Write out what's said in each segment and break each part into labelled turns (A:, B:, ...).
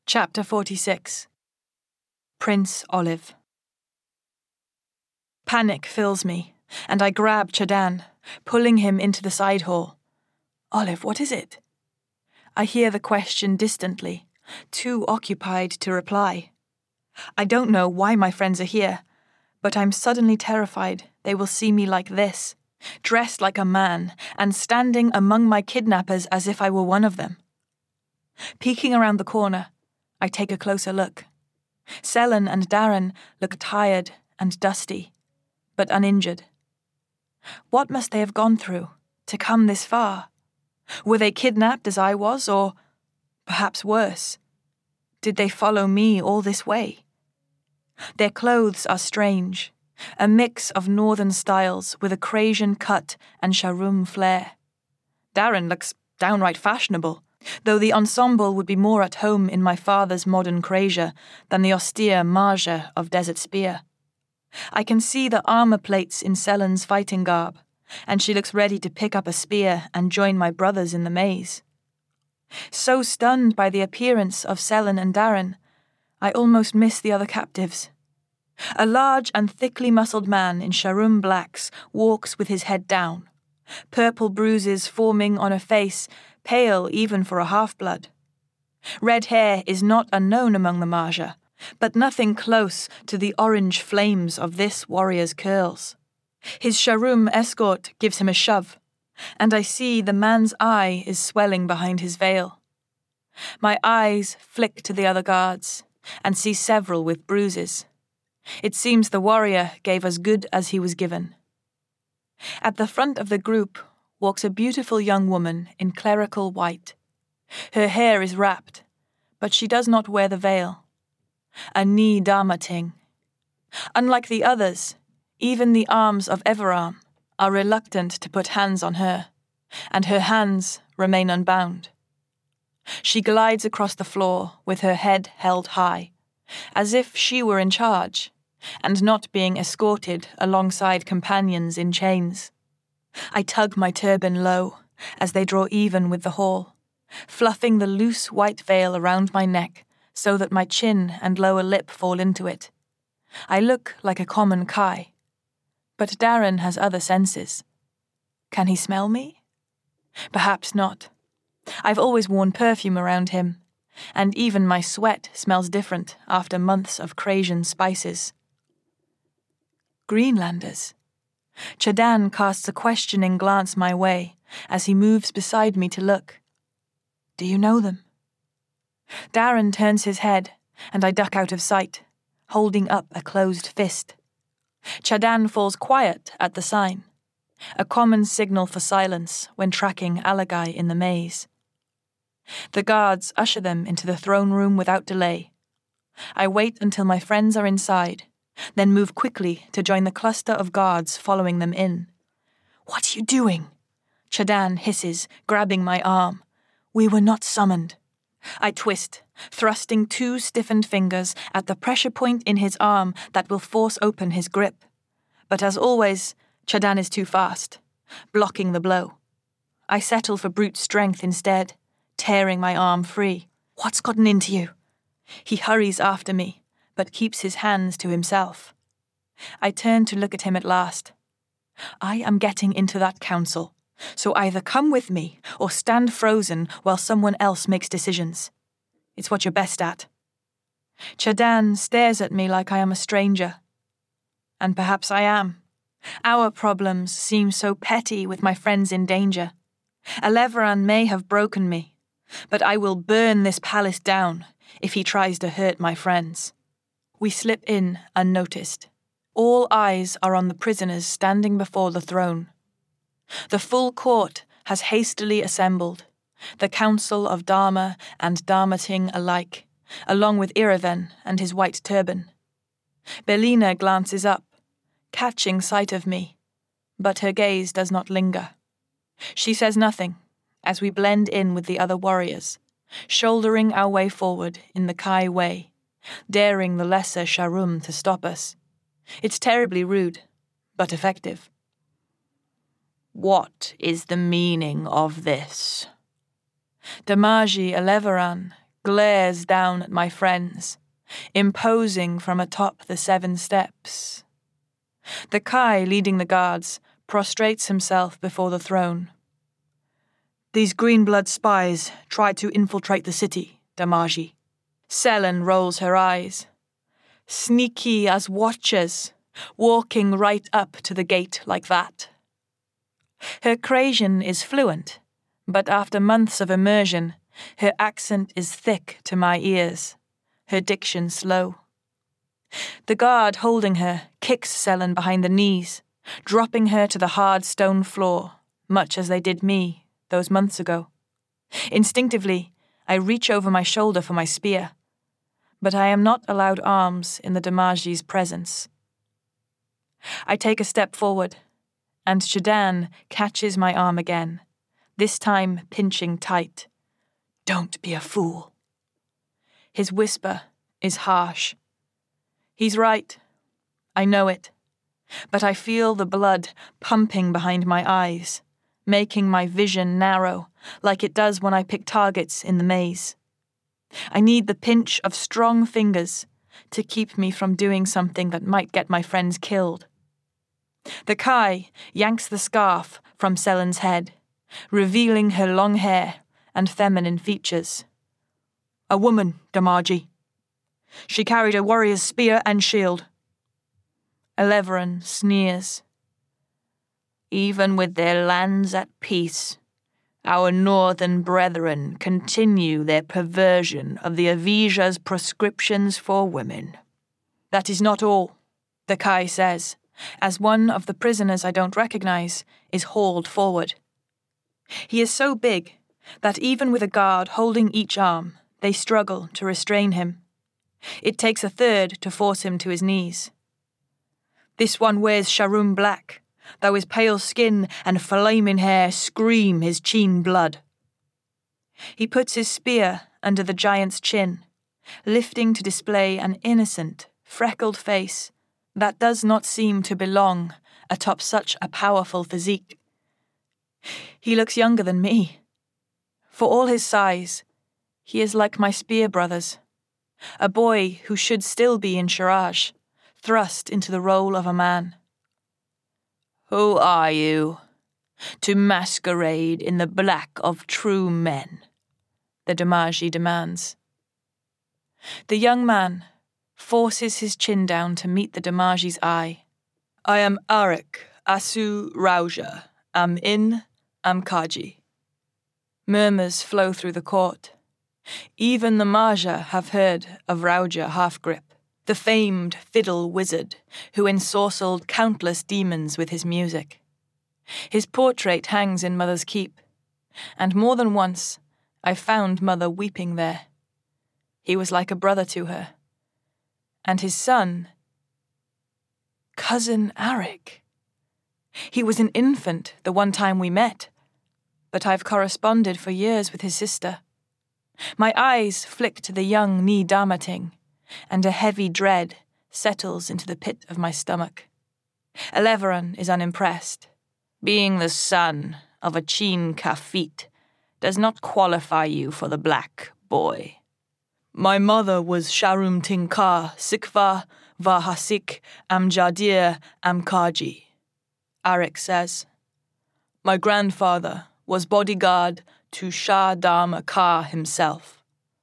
A: Chapter 46. Prince Olive. Panic fills me, and I grab Chadan, pulling him into the side hall. Olive, what is it? I hear the question distantly, too occupied to reply. I don't know why my friends are here, but I'm suddenly terrified they will see me like this, dressed like a man and standing among my kidnappers as if I were one of them. Peeking around the corner, I take a closer look. Selen and Darren look tired and dusty, but uninjured. What must they have gone through to come this far? Were they kidnapped as I was, or perhaps worse? Did they follow me all this way? Their clothes are strange, a mix of northern styles with a Krasian cut and Sharum flair. Darren looks downright fashionable, though the ensemble would be more at home in my father's modern Krasia than the austere Marja of Desert Spear. I can see the armor plates in Selen's fighting garb, and she looks ready to pick up a spear and join my brothers in the maze. So stunned by the appearance of Selen and Darren, I almost miss the other captives. A large and thickly muscled man in Sharum blacks walks with his head down, purple bruises forming on a face pale even for a half-blood. Red hair is not unknown among the Marja, but nothing close to the orange flames of this warrior's curls. His Sharum escort gives him a shove, and I see the man's eye is swelling behind his veil. My eyes flick to the other guards, and see several with bruises. It seems the warrior gave as good as he was given. At the front of the group walks a beautiful young woman in clerical white. Her hair is wrapped, but she does not wear the veil. A Ni Dharma Ting. Unlike the others, even the arms of Everarm are reluctant to put hands on her, and her hands remain unbound. She glides across the floor with her head held high, as if she were in charge, and not being escorted alongside companions in chains. I tug my turban low as they draw even with the hall, fluffing the loose white veil around my neck so that my chin and lower lip fall into it. I look like a common Kai, but Darren has other senses. Can he smell me? Perhaps not. I've always worn perfume around him, and even my sweat smells different after months of Krasian spices. Greenlanders. Chadan casts a questioning glance my way as he moves beside me to look. Do you know them? Darren turns his head, and I duck out of sight, holding up a closed fist. Chadan falls quiet at the sign, a common signal for silence when tracking Alagai in the maze. The guards usher them into the throne room without delay. I wait until my friends are inside, then move quickly to join the cluster of guards following them in. What are you doing? Chadan hisses, grabbing my arm. We were not summoned. I twist, thrusting two stiffened fingers at the pressure point in his arm that will force open his grip. But as always, Chadan is too fast, blocking the blow. I settle for brute strength instead, tearing my arm free. What's gotten into you? He hurries after me, but keeps his hands to himself. I turn to look at him at last. I am getting into that council, so either come with me or stand frozen while someone else makes decisions. It's what you're best at. Chadan stares at me like I am a stranger. And perhaps I am. Our problems seem so petty with my friends in danger. Alevaran may have broken me, but I will burn this palace down if he tries to hurt my friends. We slip in unnoticed. All eyes are on the prisoners standing before the throne. The full court has hastily assembled, the Council of Dharma and Dharmating alike, along with Iraven and his white turban. Belina glances up, catching sight of me, but her gaze does not linger. She says nothing as we blend in with the other warriors, shouldering our way forward in the Kai way, daring the lesser Sharum to stop us. It's terribly rude, but effective. What is the meaning of this? Damaji Alevaran glares down at my friends, imposing from atop the 7 steps. The Kai leading the guards prostrates himself before the throne. These green-blood spies tried to infiltrate the city, Damaji. Selen rolls her eyes. Sneaky as watchers, walking right up to the gate like that. Her Krasian is fluent, but after months of immersion, her accent is thick to my ears, her diction slow. The guard holding her kicks Selen behind the knees, dropping her to the hard stone floor, much as they did me those months ago. Instinctively, I reach over my shoulder for my spear, but I am not allowed arms in the Damaji's presence. I take a step forward, and Shadan catches my arm again, this time pinching tight. Don't be a fool. His whisper is harsh. He's right. I know it. But I feel the blood pumping behind my eyes, making my vision narrow, like it does when I pick targets in the maze. I need the pinch of strong fingers to keep me from doing something that might get my friends killed. The Kai yanks the scarf from Selen's head, revealing her long hair and feminine features. A woman, Damaji. She carried a warrior's spear and shield. Eleveron sneers. Even with their lands at peace, our northern brethren continue their perversion of the Avija's prescriptions for women. That is not all, the Kai says, as one of the prisoners I don't recognize is hauled forward. He is so big that even with a guard holding each arm, they struggle to restrain him. It takes a third to force him to his knees. This one wears Sharum black, though his pale skin and flaming hair scream his Cheen blood. He puts his spear under the giant's chin, lifting to display an innocent, freckled face that does not seem to belong atop such a powerful physique. He looks younger than me. For all his size, he is like my spear brothers, a boy who should still be in Shiraj, thrust into the role of a man. Who are you? To masquerade in the black of true men, the Damaji demands. The young man forces his chin down to meet the Damaji's eye. I am Arik Asu Rauja, am Kaji. Murmurs flow through the court. Even the Maja have heard of Rauja Halfgrip, the famed fiddle wizard who ensorcelled countless demons with his music. His portrait hangs in Mother's keep, and more than once I found Mother weeping there. He was like a brother to her. And his son, Cousin Arik. He was an infant the one time we met, but I've corresponded for years with his sister. My eyes flick to the young Ni Damating, and a heavy dread settles into the pit of my stomach. Eleveron is unimpressed. Being the son of a Cheen Kafit does not qualify you for the black boy. My mother was Sharum Tinkar Sikva Vahasik Amjadir Amkaji, Arik says. My grandfather was bodyguard to Shah Dama Ka himself.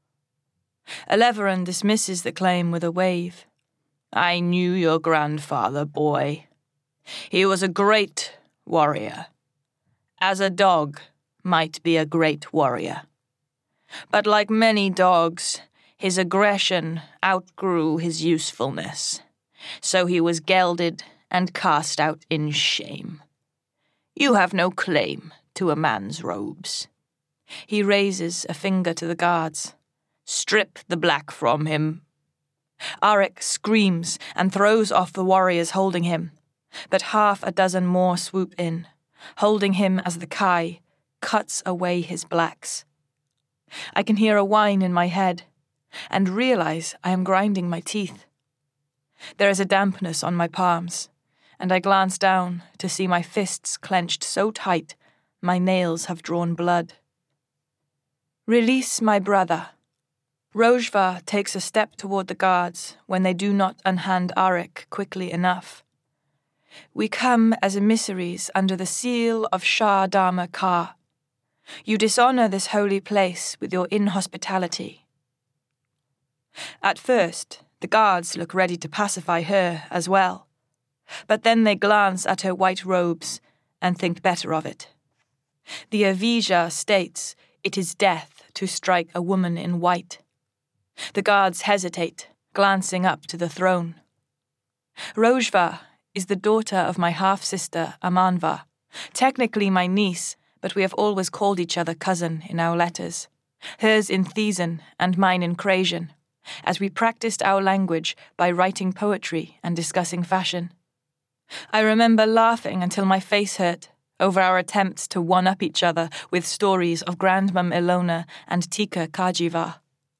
A: Eleveron dismisses the claim with a wave. I knew your grandfather, boy. He was a great warrior. As a dog might be a great warrior. But like many dogs, his aggression outgrew his usefulness, so he was gelded and cast out in shame. You have no claim to a man's robes. He raises a finger to the guards. Strip the black from him. Arik screams and throws off the warriors holding him, but half a dozen more swoop in, holding him as the Kai cuts away his blacks. I can hear a whine in my head, and realize I am grinding my teeth. There is a dampness on my palms, and I glance down to see my fists clenched so tight my nails have drawn blood. Release my brother, Rojva takes a step toward the guards when they do not unhand Arik quickly enough. We come as emissaries under the seal of Shah Dama Ka. You dishonor this holy place with your inhospitality. At first, the guards look ready to pacify her as well, but then they glance at her white robes and think better of it. The Avija states it is death to strike a woman in white. The guards hesitate, glancing up to the throne. Rojva is the daughter of my half-sister Amanva, technically my niece, but we have always called each other cousin in our letters, hers in Thesan and mine in Crasian, as we practiced our language by writing poetry and discussing fashion. I remember laughing until my face hurt over our attempts to one-up each other with stories of Grandmum Ilona and Tika Kajiva.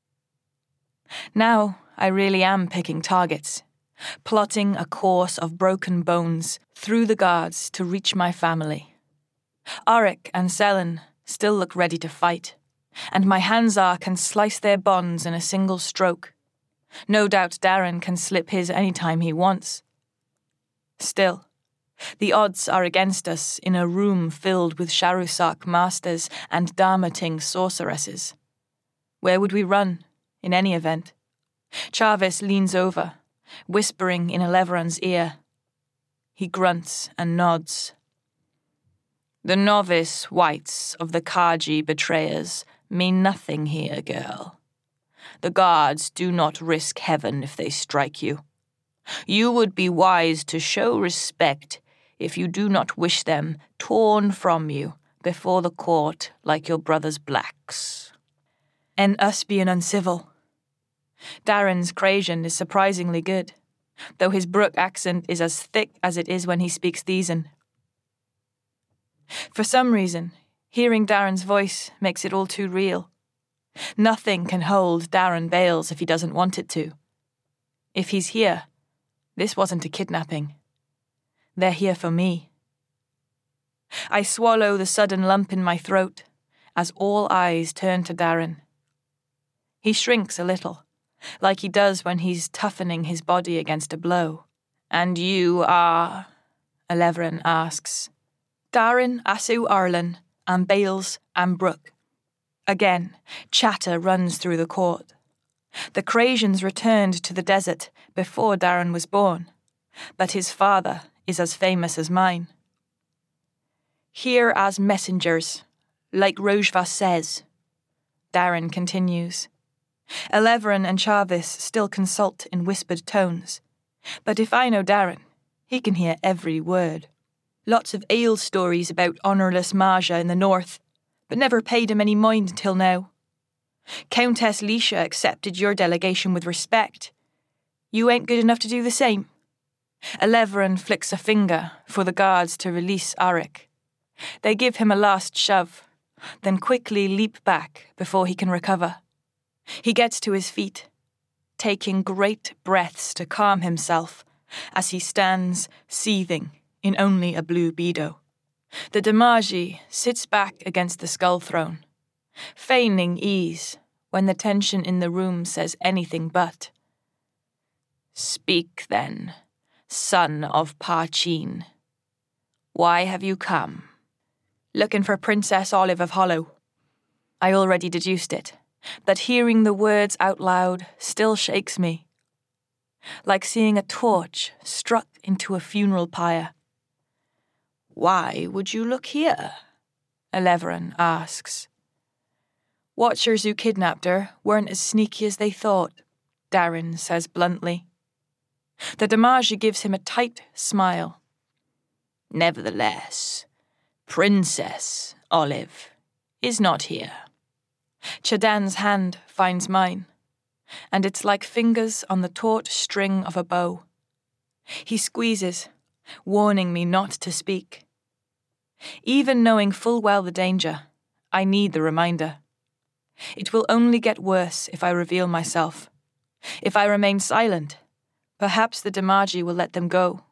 A: Now I really am picking targets, plotting a course of broken bones through the guards to reach my family. Arik and Selen still look ready to fight, and my Hansar can slice their bonds in a single stroke. No doubt Darren can slip his any time he wants. Still, the odds are against us in a room filled with Sharusak masters and Dharmating sorceresses. Where would we run, in any event? Chavis leans over, whispering in Eleveran's ear. He grunts and nods. The novice whites of the Kaji betrayers mean nothing here, girl. The guards do not risk heaven if they strike you. You would be wise to show respect if you do not wish them torn from you before the court like your brother's blacks. And us being uncivil. Darren's Crasian is surprisingly good, though his Brook accent is as thick as it is when he speaks Thesan. For some reason, hearing Darren's voice makes it all too real. Nothing can hold Darren Bales if he doesn't want it to. If he's here, this wasn't a kidnapping. They're here for me. I swallow the sudden lump in my throat as all eyes turn to Darren. He shrinks a little, like he does when he's toughening his body against a blow. And you are? Eleveran asks. Darren Asu Arlen, and Bales and Brook. Again, chatter runs through the court. The Crasians returned to the desert before Darren was born, but his father is as famous as mine. Here as messengers, like Rojva says, Darren continues. Eleveran and Chavis still consult in whispered tones, but if I know Darren, he can hear every word. Lots of ale stories about honourless Maja in the north, but never paid him any mind until now. Countess Lisha accepted your delegation with respect. You ain't good enough to do the same. Eleveran flicks a finger for the guards to release Arik. They give him a last shove, then quickly leap back before he can recover. He gets to his feet, taking great breaths to calm himself as he stands seething in only a blue bedo. The Damaji sits back against the skull throne, feigning ease when the tension in the room says anything but. Speak then, son of Parchin. Why have you come? Looking for Princess Olive of Hollow. I already deduced it, but hearing the words out loud still shakes me. Like seeing a torch struck into a funeral pyre. Why would you look here? Eleveran asks. Watchers who kidnapped her weren't as sneaky as they thought, Darren says bluntly. The Damaji gives him a tight smile. Nevertheless, Princess Olive is not here. Chadan's hand finds mine, and it's like fingers on the taut string of a bow. He squeezes, warning me not to speak. Even knowing full well the danger, I need the reminder. It will only get worse if I reveal myself. If I remain silent, perhaps the Damaji will let them go.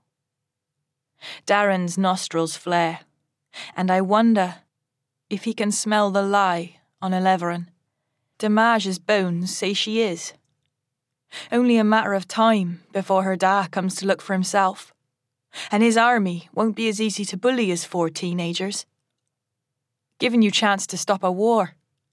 A: Darren's nostrils flare, and I wonder if he can smell the lie on Eleveran. Damage's bones say she is. Only a matter of time before her da comes to look for himself, and his army won't be as easy to bully as 4 teenagers. Giving you chance to stop a war.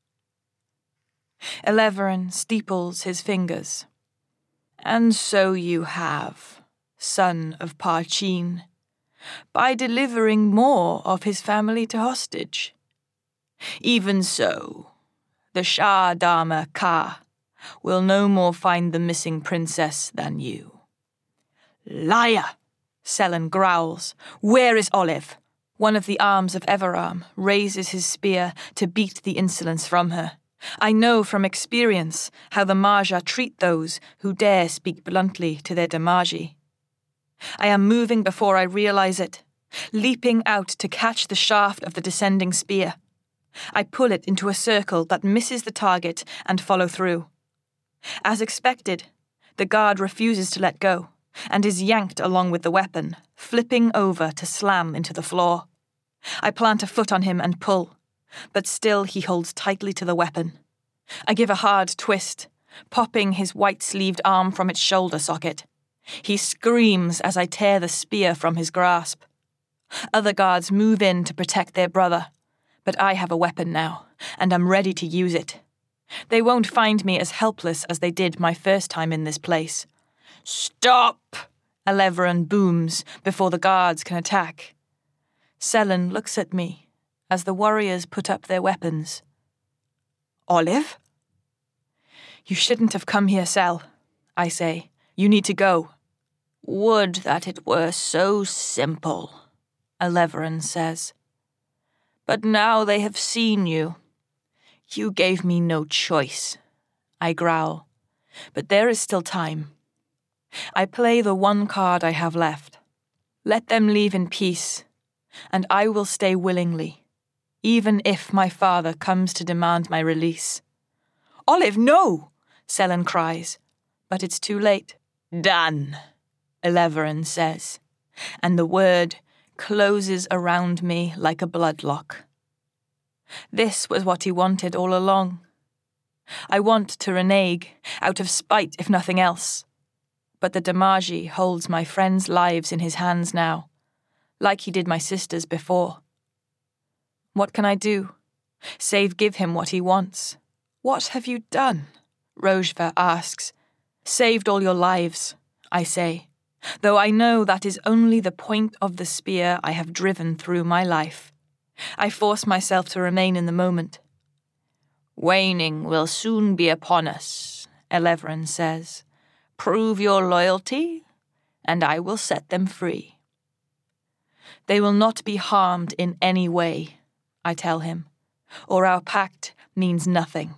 A: Eleverin steeples his fingers. And so you have, son of Parchin, by delivering more of his family to hostage. Even so, the Shah Dama Ka will no more find the missing princess than you. Liar! Sellen growls. Where is Olive? One of the arms of Everarm raises his spear to beat the insolence from her. I know from experience how the Marja treat those who dare speak bluntly to their Damaji. I am moving before I realize it, leaping out to catch the shaft of the descending spear. I pull it into a circle that misses the target and follow through. As expected, the guard refuses to let go and is yanked along with the weapon, flipping over to slam into the floor. I plant a foot on him and pull, but still he holds tightly to the weapon. I give a hard twist, popping his white-sleeved arm from its shoulder socket. He screams as I tear the spear from his grasp. Other guards move in to protect their brother, but I have a weapon now, and am ready to use it. They won't find me as helpless as they did my first time in this place. Stop! Eleverin booms before the guards can attack. Sellen looks at me as the warriors put up their weapons. Olive? You shouldn't have come here, Sel, I say. You need to go. Would that it were so simple, Eleverin says. But now they have seen you. You gave me no choice, I growl. But there is still time. I play the one card I have left. Let them leave in peace, and I will stay willingly, even if my father comes to demand my release. Olive, no! Sellen cries, but it's too late. Done, Eleverin says, and the word closes around me like a bloodlock. This was what he wanted all along. I want to renege, out of spite if nothing else. But the Damaji holds my friends' lives in his hands now, like he did my sister's before. What can I do, save give him what he wants? What have you done? Rojva asks. Saved all your lives, I say, though I know that is only the point of the spear I have driven through my life. I force myself to remain in the moment. Waning will soon be upon us, Eleverin says. Prove your loyalty, and I will set them free. They will not be harmed in any way, I tell him, or our pact means nothing.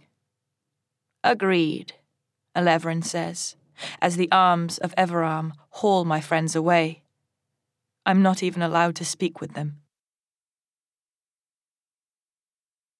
A: Agreed, Eleverin says, as the arms of Everarm haul my friends away. I'm not even allowed to speak with them.